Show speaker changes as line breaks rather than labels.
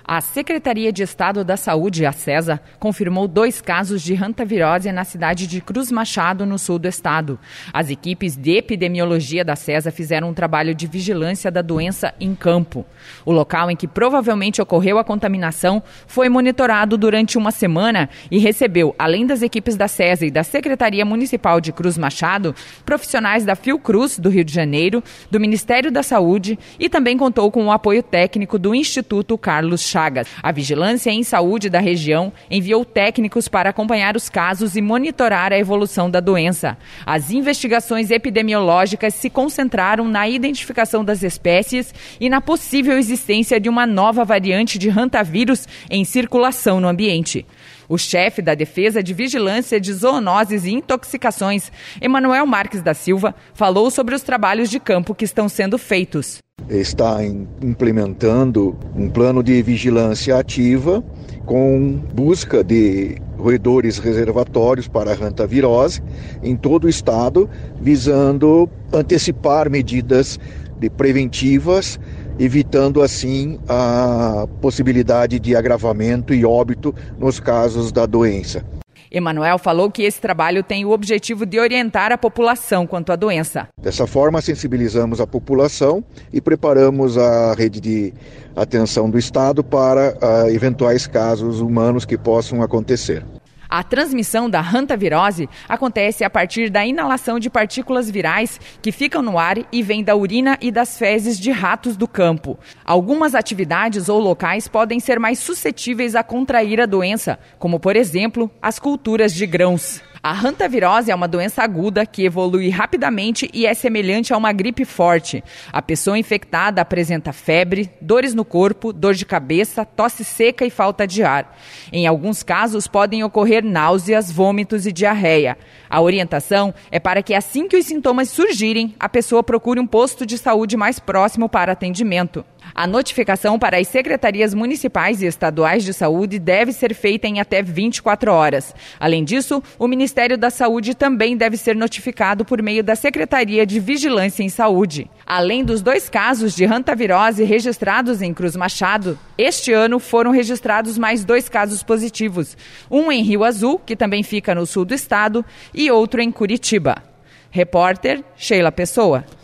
A Secretaria de Estado da Saúde, a SESA, confirmou 2 casos de hantavirose na cidade de Cruz Machado, no sul do estado. As equipes de epidemiologia da SESA fizeram um trabalho de vigilância da doença em campo. O local em que provavelmente ocorreu a contaminação foi monitorado durante uma semana e recebeu, além das equipes da SESA e da Secretaria Municipal de Cruz Machado, profissionais da Fiocruz, do Rio de Janeiro, do Ministério da Saúde e também contou com o apoio técnico do Instituto Carlos Chagas. A Vigilância em Saúde da região enviou técnicos para acompanhar os casos e monitorar a evolução da doença. As investigações epidemiológicas se concentraram na identificação das espécies e na possível existência de uma nova variante de hantavírus em circulação no ambiente. O chefe da Defesa de Vigilância de Zoonoses e Intoxicações, Emanuel Marques da Silva, falou sobre os trabalhos de campo que estão sendo feitos.
Está implementando um plano de vigilância ativa com busca de roedores reservatórios para a hantavirose em todo o estado, visando antecipar medidas preventivas, evitando assim a possibilidade de agravamento e óbito nos casos da doença.
Emanuel falou que esse trabalho tem o objetivo de orientar a população quanto à doença.
Dessa forma, sensibilizamos a população e preparamos a rede de atenção do Estado para eventuais casos humanos que possam acontecer.
A transmissão da hantavirose acontece a partir da inalação de partículas virais que ficam no ar e vêm da urina e das fezes de ratos do campo. Algumas atividades ou locais podem ser mais suscetíveis a contrair a doença, como, por exemplo, as culturas de grãos. A hantavirose é uma doença aguda que evolui rapidamente e é semelhante a uma gripe forte. A pessoa infectada apresenta febre, dores no corpo, dor de cabeça, tosse seca e falta de ar. Em alguns casos podem ocorrer náuseas, vômitos e diarreia. A orientação é para que assim que os sintomas surgirem, a pessoa procure um posto de saúde mais próximo para atendimento. A notificação para as secretarias municipais e estaduais de saúde deve ser feita em até 24 horas. Além disso, o Ministério da Saúde também deve ser notificado por meio da Secretaria de Vigilância em Saúde. Além dos 2 casos de hantavirose registrados em Cruz Machado, este ano foram registrados mais 2 casos positivos. Um em Rio Azul, que também fica no sul do estado, e outro em Curitiba. Repórter Sheila Pessoa.